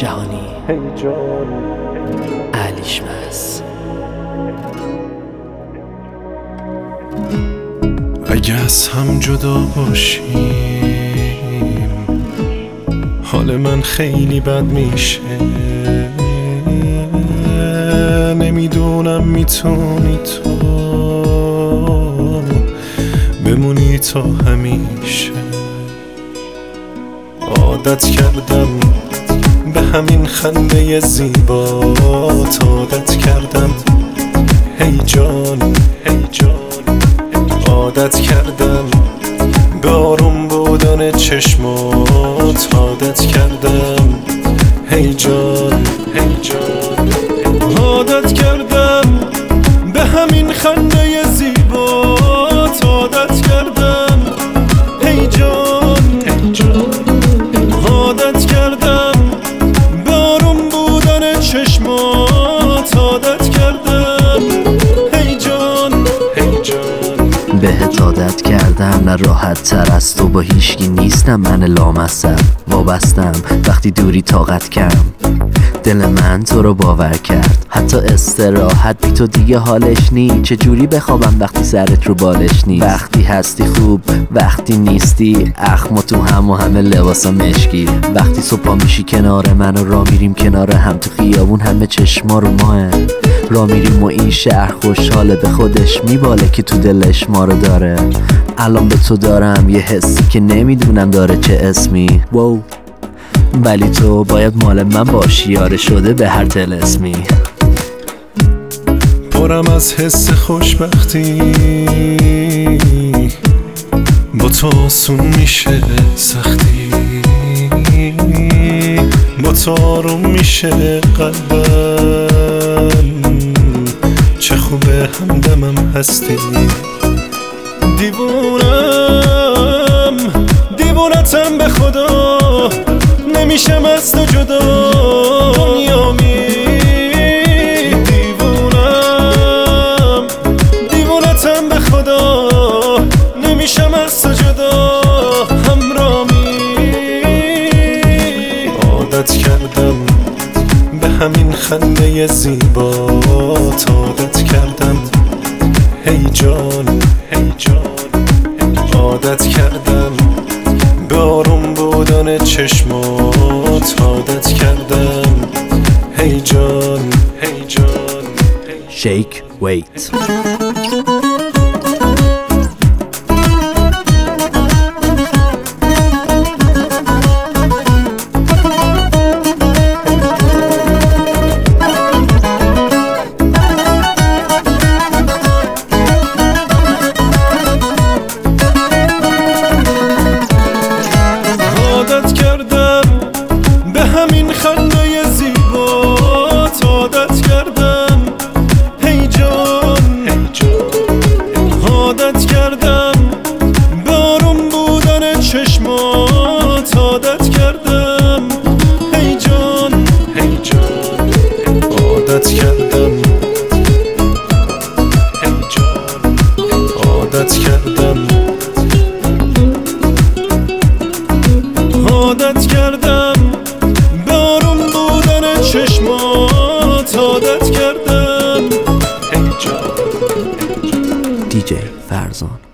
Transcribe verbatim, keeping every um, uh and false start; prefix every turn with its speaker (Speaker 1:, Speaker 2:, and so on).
Speaker 1: جهانی علیشمس.
Speaker 2: اگه از هم جدا باشیم حال من خیلی بد میشه، نمیدونم میتونی تو بمونی تا همیشه. عادت کردم به همین خنده زیبات، عادت کردم هی جان هی جان، عادت کردم به آروم بودن چشمات، عادت کردم هی جان هی جان، عادت کردم به همین خنده زیبات، عادت کردم هی جان هی جان، عادت کردم به آروم بودن چشمات، عادت کردم هی جان هی جان.
Speaker 1: بهت عادت کردم نه راحت تر از تو با هیچکی نیستم، من لامصب وابستم وقتی دوری طاقت کم، دل من تو رو باور کرد حتی استراحت بی تو دیگه حالش نی، چجوری بخوابم وقتی سرت رو بالش نی، وقتی هستی خوب وقتی نیستی اخم تو هم و همه لباسا مشکی، وقتی صبح میشی کنار من و را میریم کنار هم تو خیابون همه چشما رو ماه، را میریم و این شهر خوشحاله به خودش میباله که تو دلش ما رو داره. الان به تو دارم یه حسی که نمیدونم داره چه اسمی، واو ولی تو باید مال من باشی، یاره شده به هر طلسمی.
Speaker 2: پرم از حس خوشبختی با تو آسون میشه سختی، با تو آروم میشه قلبم، چه خوبه همدمم هستی. دیوونم دیوونتم به خدا، نمیشم از تو جدا دنیا می. دیوونم دیوونتم به خدا، نمیشم از تو جدا همرامی. عادت کردم به همین خنده زیبات، عادت کردم هی جان هی جان، عادت کردم به آروم بودن چشمات، عادت کردم هی جان هی جان.
Speaker 1: شیک ویت.
Speaker 2: عادت کردم به آروم بودن چشمات، عادت کردم هی جان هی جان، عادت کردم هی جان، عادت کردم عادت کردم به آروم بودن چشمات، عادت کردم هی جان.
Speaker 1: دی جی فرزان.